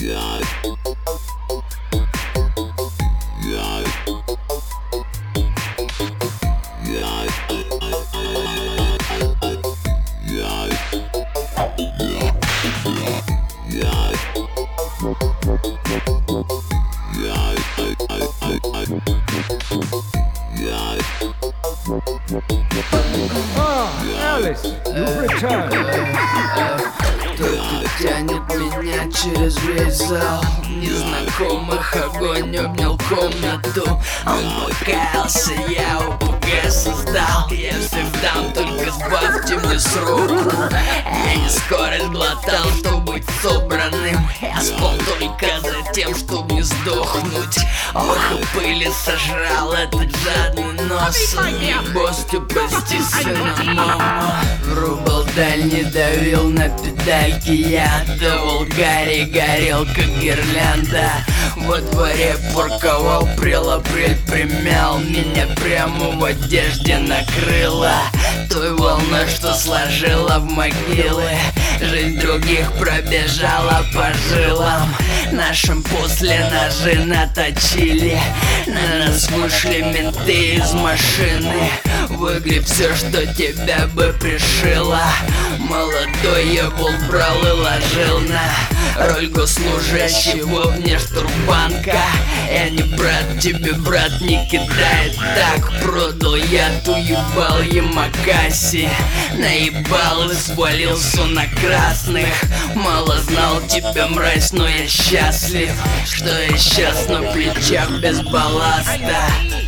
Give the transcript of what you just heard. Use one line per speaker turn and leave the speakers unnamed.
Alice, you've returned.
Кто-то тянет меня через весь зал незнакомых, огонь обнял комнату. Он покаялся, я упугай создал. Я всех дам, только сбавьте мне срок. Я не скорость глотал, чтобы быть собранным. Я спал только за тем, чтобы не сдохнуть. Ох, и пыли сожрал этот жадный нос. Босс, ты прости, сына, мама. Врубал дальний, давил на педальки. Я давал Гарри, горел как гирлянда. Во дворе парковал, апрель примял. Меня прямо в одежде накрыло той волной, что сложила в могилы. Жизнь других пробежала по жилам нашим, после ножи наточили. На нас вышли менты из машины. Выгреб все, что тебя бы пришило. Молодой я был, брал и ложил на роль госслужащего внештурбанка. Я не брат, тебе брат не кидает так. Продал я ту ебал Ямакаси. Наебал и свалился на красных. Мало знал тебя, мразь, но я счастлив, что я сейчас на плечах без балласта.